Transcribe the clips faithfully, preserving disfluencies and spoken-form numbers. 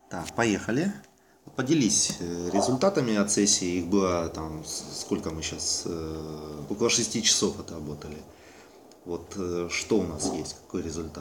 Так, поехали. Поделись э, результатами от сессии. Их было там, с- сколько мы сейчас, около шести часов отработали. Вот э, что у нас есть, какой результат?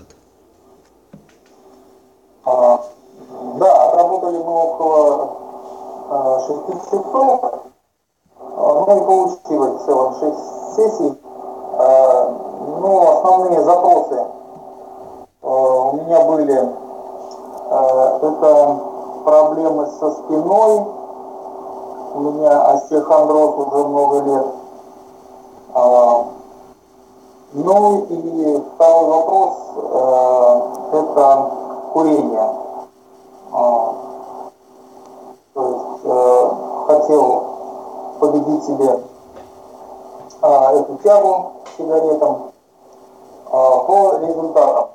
А, да, отработали мы около а, шести часов, а, ну и получилось в целом шесть сессий. А, ну, основные запросы а, у меня были, а, это проблемы со спиной, у меня остеохондроз уже много лет. А, ну и второй вопрос, а, это курение. А, то есть э, хотел победить себе а, эту тягу к сигаретам. А, по результатам.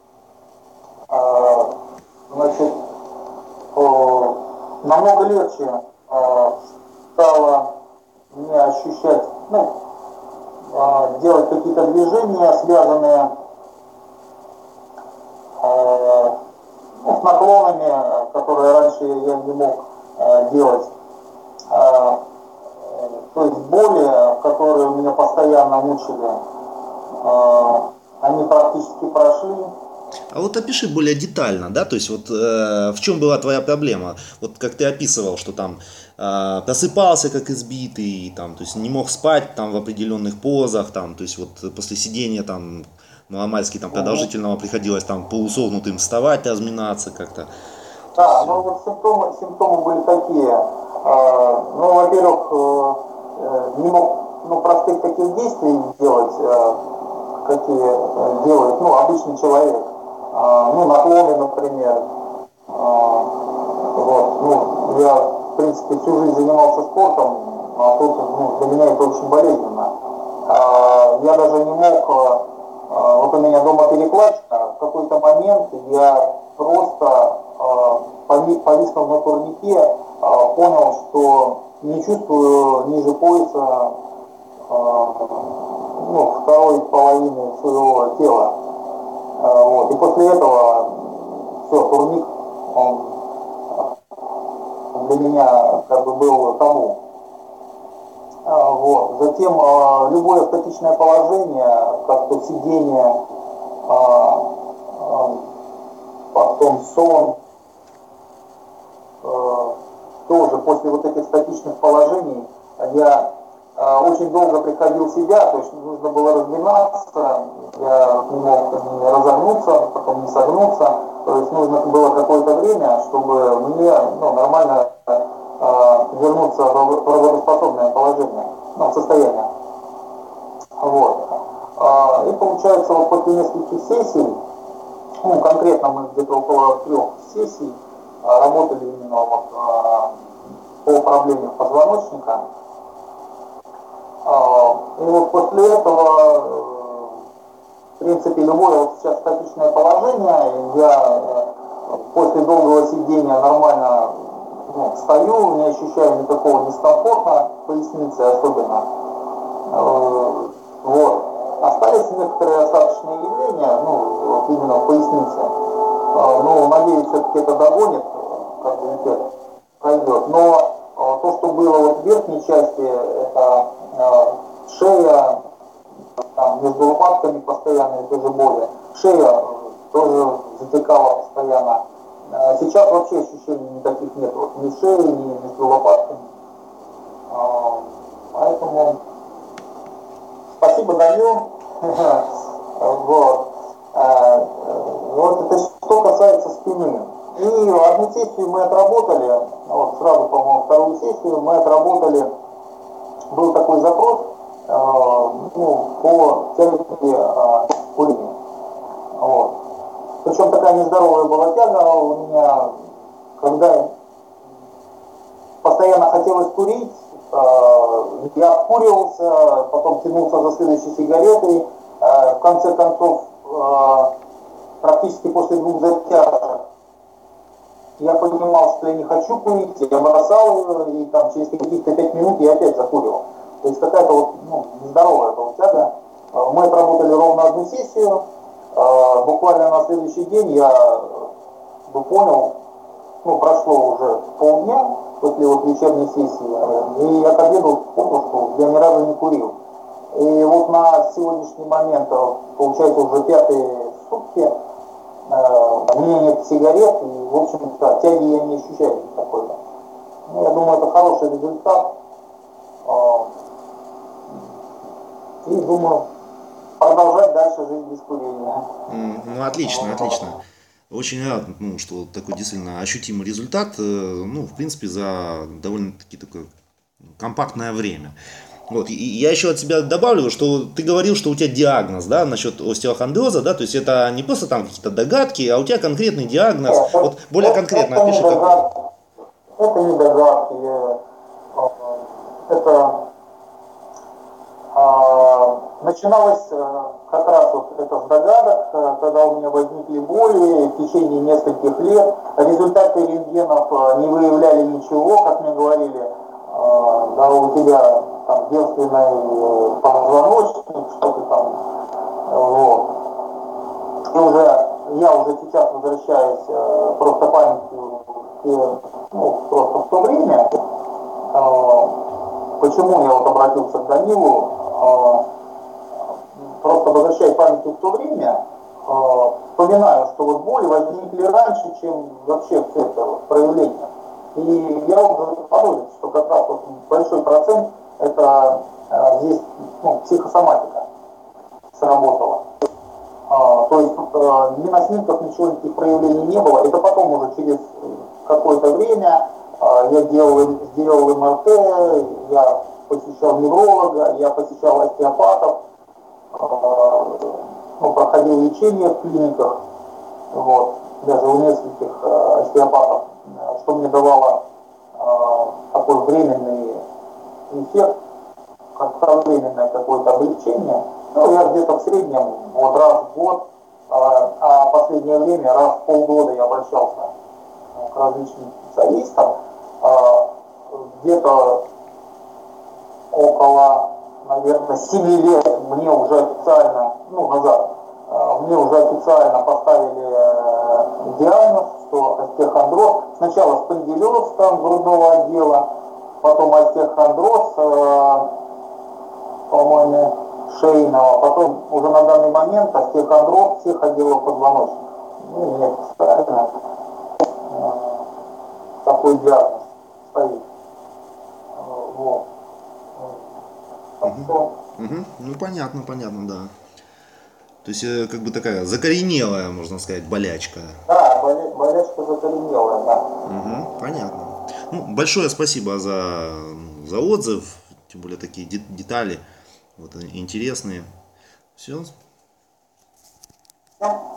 А, значит, о, намного легче а, стало мне ощущать, ну, а, делать какие-то движения, связанные а, ну, с наклонами, которые раньше я не мог а, делать. А, то есть боли, которые меня постоянно мучили, а, они практически прошли. А вот опиши более детально, да, то есть вот э, в чем была твоя проблема? Вот как ты описывал, что там э, просыпался как избитый, там, то есть не мог спать там в определенных позах, там, то есть вот после сидения там маломальски там Угу. продолжительного приходилось там полусогнутым вставать, разминаться как-то, то Да, есть ну э, вот симптомы, симптомы были такие. А, ну, во-первых, э, э, не мог ну, простых таких действий делать, э, какие э, делает ну, обычный человек. А, ну, наклоны, например. А, вот, ну, я, в принципе, всю жизнь занимался спортом, а тут ну, для меня это очень болезненно. А, я даже не мог, а, а, вот у меня дома перекладчика, в какой-то момент я просто а, повиснув на турнике, а, понял, что не чувствую ниже пояса а, ну, второй половины своего тела. А, вот. И после этого все, турник, он для меня как бы был табу. А, вот. Затем а, любое статичное положение, как то сидение, а, а, потом сон, э, тоже после вот этих статичных положений я э, очень долго приходил в себя, то есть нужно было разминаться, я не мог не разогнуться, потом не согнуться, то есть нужно было какое-то время, чтобы мне ну, нормально э, вернуться в работоспособное положение, ну, состояние. Вот. А, и получается, вот после нескольких сессий, ну, конкретно мы где-то около трех сессий а, работали именно вот, а, по управлению позвоночника. А, и вот после этого, э, в принципе, любое вот сейчас статичное положение, я э, после долгого сидения нормально ну, встаю, не ощущаю никакого дискомфорта в пояснице особенно. Э, вот. Остались некоторые остаточные явления, ну, вот именно в пояснице. Э, ну, надеюсь, все-таки это догонит, как бы эффект пройдет. Но э, то, что было вот в верхней части, это э, шея, там, между лопатками постоянные тоже боли. Шея э, тоже затекала постоянно. Э, сейчас вообще ощущений никаких нет. Вот, ни шеи, ни между лопатками. Э, поэтому спасибо, даю. Вот. А, вот это что касается спины. И одну сессию мы отработали, вот сразу, по-моему, вторую сессию мы отработали, был такой запрос э, ну, по терапии э, курения. Вот. Причем такая нездоровая была тяга у меня, когда постоянно хотелось курить, э, я обкуривался, потом тянулся за следующей сигаретой, э, в конце концов, э, практически после двух затяжек, я понимал, что я не хочу курить, я бросал ее, и там через каких-то пять минут я опять закуривал. То есть какая-то вот ну, нездоровая была тяга. Э, Мы отработали ровно одну сессию, э, буквально на следующий день я бы понял, ну, прошло уже полдня после вот вечерней сессии, и я к обеду понял, что я ни разу не курил. И вот на сегодняшний момент, получается, уже пятые сутки, э, у меня нет сигарет, и, в общем-то, тяги я не ощущаю такой-то. Ну, я думаю, это хороший результат. Э, и думаю, продолжать дальше жить без курения. М, Ну, отлично, отлично. Очень рад, ну, что вот такой действительно ощутимый результат, э, ну, в принципе, за довольно-таки такое компактное время. Вот, и и я еще от себя добавлю, что ты говорил, что у тебя диагноз, да, насчет остеохондроза, да, то есть это не просто там какие-то догадки, а у тебя конкретный диагноз. Нет, Вот более конкретно это не опиши какой. догадки, это не догадки, э, это а, начиналось э, как раз вот это с догадок, э, когда у меня возникли боли в течение нескольких лет. Результаты рентгенов э, не выявляли ничего, как мне говорили, э, да, у тебя там девственный э, позвоночник, что-то там, э, вот. И уже я уже сейчас возвращаюсь э, просто памятью, э, ну, просто в то время, э, почему я вот обратился к Данилу, э, просто возвращая память в то время, э, вспоминаю, что вот боли возникли раньше, чем вообще все это вот проявление. И я уже подумал, что как раз вот большой процент это э, здесь ну, психосоматика сработала. А, то есть э, ни на снимках ничего, никаких проявлений не было. Это потом уже через какое-то время э, я делал, сделал эм эр тэ, я посещал невролога, я посещал остеопатов, э, ну, проходил лечение в клиниках, вот, даже у нескольких э, остеопатов, что мне давало э, такой временный эффект, кратковременное какое-то облегчение. Ну, я где-то в среднем вот раз в год, а, а последнее время раз в полгода я обращался к различным специалистам. А, где-то около, наверное, семи лет мне уже официально, ну, назад, а, мне уже официально поставили э, диагноз, что остеохондроз. Сначала спондилез там грудного отдела, потом остеохондроз, э, по-моему, шейного, потом уже на данный момент остеохондроз всех отделов позвоночника. Ну, нет, правильно, э, такой диагноз стоит. Э, Вот. Так что, Мгм. Ну, понятно, понятно, да. То есть, э, как бы такая закоренелая, можно сказать, болячка. да, боле- болячка закоренелая, да. Мгм. Понятно. Ну, большое спасибо за, за отзыв, тем более такие де- детали вот, э, интересные. Все, Да.